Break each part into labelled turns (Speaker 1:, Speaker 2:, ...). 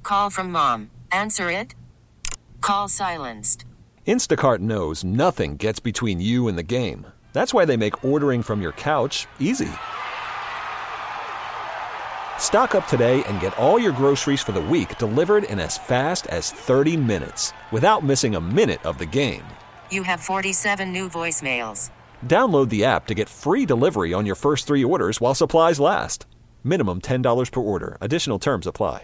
Speaker 1: call from mom. Answer it. Call silenced.
Speaker 2: Instacart knows nothing gets between you and the game. That's why they make ordering from your couch easy. Stock up today and get all your groceries for the week delivered in as fast as 30 minutes without missing a minute of the game.
Speaker 1: You have 47 new voicemails.
Speaker 2: Download the app to get free delivery on your first 3 orders while supplies last. Minimum $10 per order. Additional terms apply.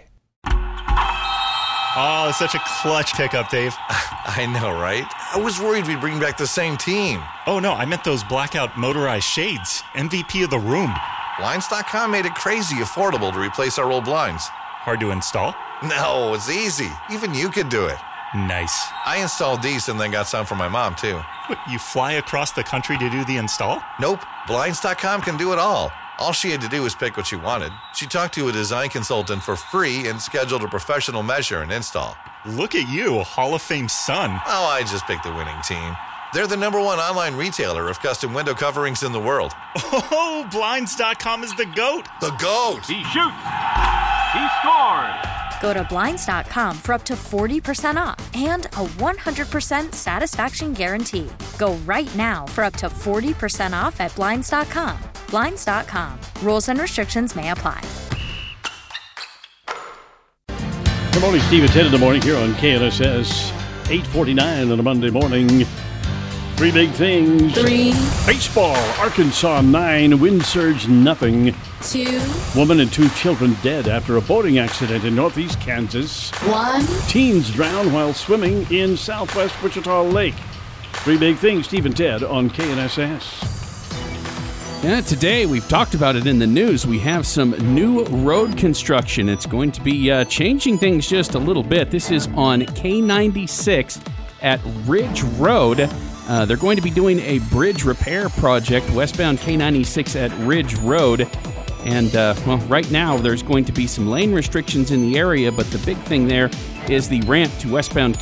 Speaker 3: Oh, such a clutch pickup, Dave.
Speaker 4: I know, right? I was worried we'd bring back the same team.
Speaker 3: Oh, no, I meant those blackout motorized shades. MVP of the room.
Speaker 4: Blinds.com made it crazy affordable to replace our old blinds.
Speaker 3: Hard to install?
Speaker 4: No, it's easy. Even you could do it.
Speaker 3: Nice.
Speaker 4: I installed these and then got some for my mom, too.
Speaker 3: What, you fly across the country to do the install?
Speaker 4: Nope. Blinds.com can do it all. All she had to do was pick what she wanted. She talked to a design consultant for free and scheduled a professional measure and install.
Speaker 3: Look at you, Hall of Fame son.
Speaker 4: Oh, I just picked the winning team. They're the #1 online retailer of custom window coverings in the world.
Speaker 3: Oh, Blinds.com is the GOAT.
Speaker 4: The GOAT.
Speaker 5: He shoots. He scores.
Speaker 6: Go to Blinds.com for up to 40% off and a 100% satisfaction guarantee. Go right now for up to 40% off at Blinds.com. Blinds.com. Rules and restrictions may apply.
Speaker 7: Good morning, Steve and Ted in the morning here on KNSS. 8:49 on a Monday morning. 3 big things.
Speaker 8: 3.
Speaker 7: Baseball, Arkansas 9, wind surge nothing.
Speaker 8: 2.
Speaker 7: Woman and 2 children dead after a boating accident in northeast Kansas.
Speaker 8: 1.
Speaker 7: Teens drown while swimming in southwest Wichita Lake. 3 big things, Steve and Ted on KNSS.
Speaker 9: Yeah, today we've talked about it in the news. We have some new road construction. It's going to be changing things just a little bit. This is on K96 at Ridge Road. They're going to be doing a bridge repair project westbound K96 at Ridge Road. And, right now there's going to be some lane restrictions in the area, but the big thing there is the ramp to westbound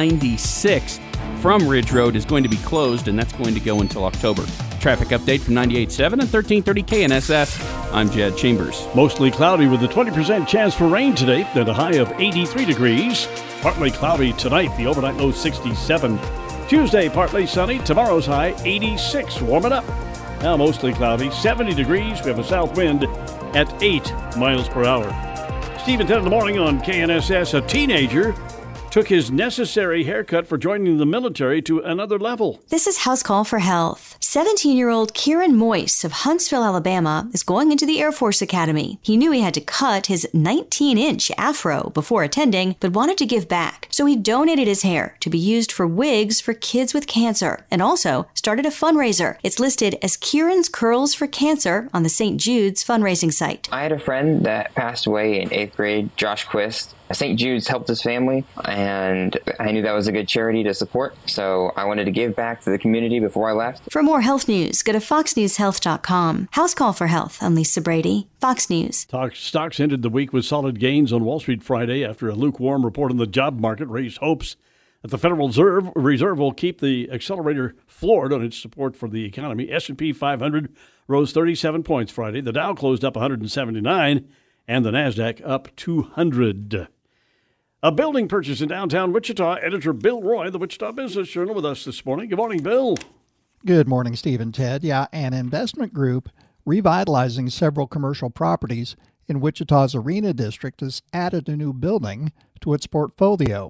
Speaker 9: K96 from Ridge Road is going to be closed, and that's going to go until October. Traffic update from 98.7 and 1330 KNSS. I'm Jed Chambers.
Speaker 7: Mostly cloudy with a 20% chance for rain today at a high of 83 degrees. Partly cloudy tonight, the overnight low 67. Tuesday, partly sunny. Tomorrow's high, 86. Warming up. Now mostly cloudy, 70 degrees. We have a south wind at 8 miles per hour. Steve and Ted in the morning on KNSS. A teenager took his necessary haircut for joining the military to another level.
Speaker 10: This is House Call for Health. 17-year-old Kieran Moyce of Huntsville, Alabama, is going into the Air Force Academy. He knew he had to cut his 19-inch afro before attending, but wanted to give back. So he donated his hair to be used for wigs for kids with cancer, and also started a fundraiser. It's listed as Kieran's Curls for Cancer on the St. Jude's fundraising site.
Speaker 11: I had a friend that passed away in 8th grade, Josh Quist. St. Jude's helped his family, and I knew that was a good charity to support, so I wanted to give back to the community before I left.
Speaker 10: For more health news, go to foxnewshealth.com. House Call for Health. I'm Lisa Brady, Fox News.
Speaker 7: Stocks ended the week with solid gains on Wall Street Friday after a lukewarm report on the job market raised hopes that the Federal Reserve will keep the accelerator floored on its support for the economy. S&P 500 rose 37 points Friday. The Dow closed up 179, and the NASDAQ up 200. A building purchase in downtown Wichita. Editor Bill Roy, the Wichita Business Journal, with us this morning. Good morning, Bill.
Speaker 12: Good morning, Steve and Ted. Yeah, an investment group revitalizing several commercial properties in Wichita's Arena District has added a new building to its portfolio.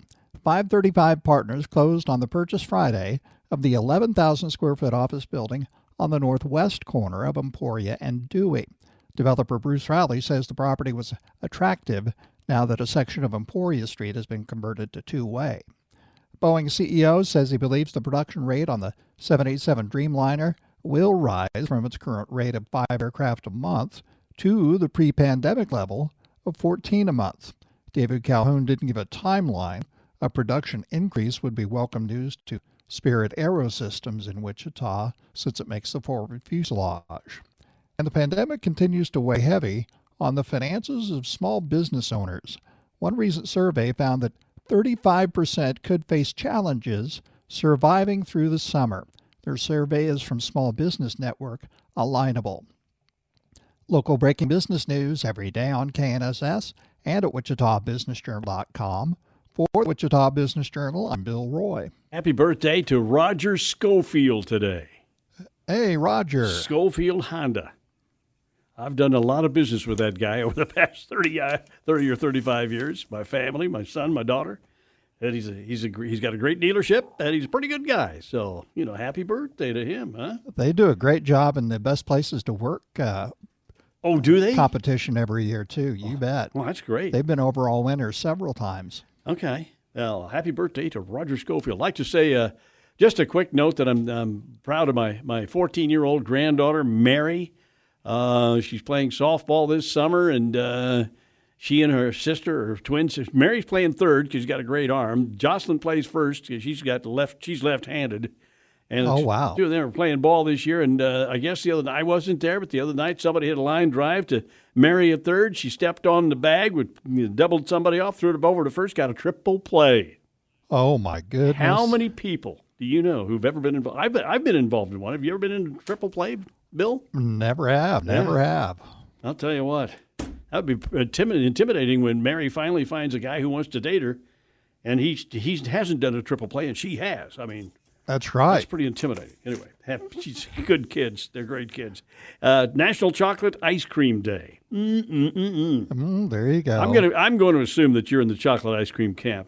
Speaker 12: 535 Partners closed on the purchase Friday of the 11,000 square foot office building on the northwest corner of Emporia and Dewey. Developer Bruce Rowley says the property was attractive now that a section of Emporia Street has been converted to two-way. Boeing CEO says he believes the production rate on the 787 Dreamliner will rise from its current rate of 5 aircraft a month to the pre-pandemic level of 14 a month. David Calhoun didn't give a timeline. A production increase would be welcome news to Spirit Aerosystems in Wichita since it makes the forward fuselage. And the pandemic continues to weigh heavy on the finances of small business owners. One recent survey found that 35% could face challenges surviving through the summer. Their survey is from small business network Alignable. Local breaking business news every day on KNSS and at WichitaBusinessJournal.com. For the Wichita Business Journal, I'm Bill Roy.
Speaker 7: Happy birthday to Roger Schofield today.
Speaker 12: Hey, Roger.
Speaker 7: Schofield Honda. I've done a lot of business with that guy over the past 30 or 35 years. My family, my son, my daughter. And he's got a great dealership, and he's a pretty good guy. So, happy birthday to him, huh?
Speaker 12: They do a great job in the best places to work.
Speaker 7: Oh, do they?
Speaker 12: Competition every year, too. You bet.
Speaker 7: Well, that's great.
Speaker 12: They've been overall winners several times.
Speaker 7: Okay. Well, happy birthday to Roger Schofield. I'd like to say just a quick note that I'm proud of my 14-year-old granddaughter, Mary. She's playing softball this summer, and she and her sister are twins. Mary's playing third because she's got a great arm. Jocelyn plays first because she's left-handed. And
Speaker 12: oh, wow.
Speaker 7: Two of them were playing ball this year, and I guess the other night, I wasn't there, but the other night somebody hit a line drive to Mary at third. She stepped on the bag, doubled somebody off, threw it over to first, got a triple play.
Speaker 12: Oh, my goodness.
Speaker 7: How many people do you know who've ever been involved? I've been involved in one. Have you ever been in a triple play, Bill?
Speaker 12: Never have.
Speaker 7: I'll tell you what. That would be intimidating when Mary finally finds a guy who wants to date her, and he hasn't done a triple play, and she has. I mean,
Speaker 12: that's right.
Speaker 7: That's pretty intimidating. Anyway, she's good kids. They're great kids. National Chocolate Ice Cream Day.
Speaker 12: There you go.
Speaker 7: I'm going to assume that you're in the chocolate ice cream camp.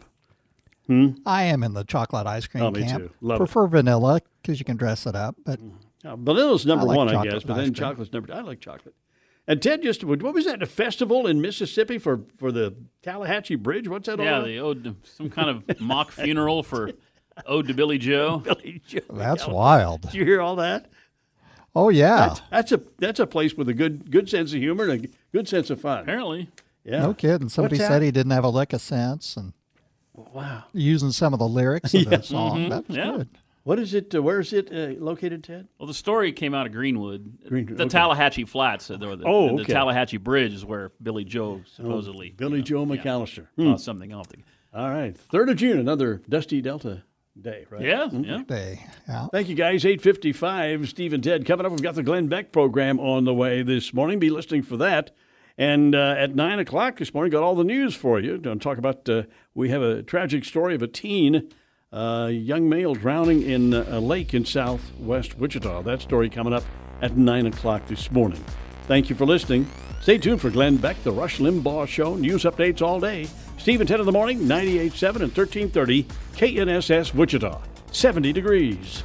Speaker 12: I am in the chocolate ice cream
Speaker 7: me
Speaker 12: camp.
Speaker 7: Too. Love
Speaker 12: Prefer
Speaker 7: it.
Speaker 12: vanilla because you can dress it up, but
Speaker 7: vanilla's number one, I guess. But then
Speaker 12: cream.
Speaker 7: chocolate's number two. I like chocolate. And Ted, what was that? A festival in Mississippi for the Tallahatchie Bridge? What's that?
Speaker 8: Yeah, the ode to, some kind of mock funeral for ode to Billy Joe.
Speaker 7: Billy Joe.
Speaker 12: That's wild.
Speaker 7: Did you hear all that?
Speaker 12: Oh yeah,
Speaker 7: that's a place with a good sense of humor and a good sense of fun.
Speaker 8: Apparently,
Speaker 7: yeah.
Speaker 12: No kidding. Somebody said he didn't have a lick of sense, and
Speaker 7: wow,
Speaker 12: using some of the lyrics of the song. That's good.
Speaker 7: What is it? Where is it located, Ted?
Speaker 8: Well, the story came out of Greenwood. The
Speaker 7: okay.
Speaker 8: Tallahatchie Flats. The Tallahatchie Bridge is where Billy Joe supposedly.
Speaker 7: Billy Joe McAllister.
Speaker 8: Something off the.
Speaker 7: All right. 3rd of June, another Dusty Delta day, right?
Speaker 8: Yeah.
Speaker 12: Day. Yeah.
Speaker 7: Thank you, guys. 8:55. Steve and Ted coming up. We've got the Glenn Beck program on the way this morning. Be listening for that. And at 9 o'clock this morning, got all the news for you. Going to talk about, we have a tragic story of a teen, young male drowning in a lake in southwest Wichita. That story coming up at 9 o'clock this morning. Thank you for listening. Stay tuned for Glenn Beck, the Rush Limbaugh Show. News updates all day. Steve and Ted in the morning, 98.7 and 1330 KNSS Wichita. 70 degrees.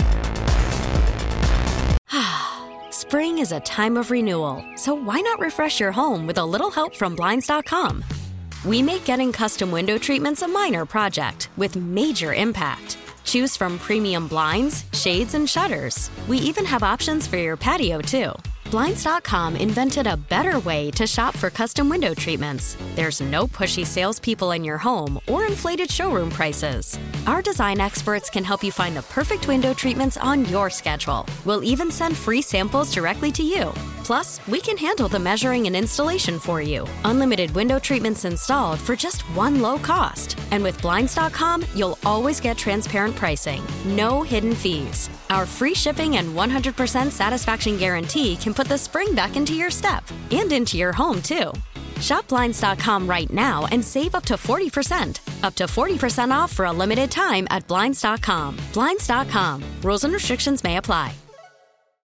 Speaker 6: Spring is a time of renewal, so why not refresh your home with a little help from Blinds.com? We make getting custom window treatments a minor project with major impact. Choose from premium blinds, shades, and shutters. We even have options for your patio, too. Blinds.com invented a better way to shop for custom window treatments. There's no pushy salespeople in your home or inflated showroom prices. Our design experts can help you find the perfect window treatments on your schedule. We'll even send free samples directly to you. Plus, we can handle the measuring and installation for you. Unlimited window treatments installed for just one low cost. And with Blinds.com, you'll always get transparent pricing. No hidden fees. Our free shipping and 100% satisfaction guarantee can put the spring back into your step and into your home, too. Shop Blinds.com right now and save up to 40%. Up to 40% off for a limited time at Blinds.com. Blinds.com. Rules and restrictions may apply.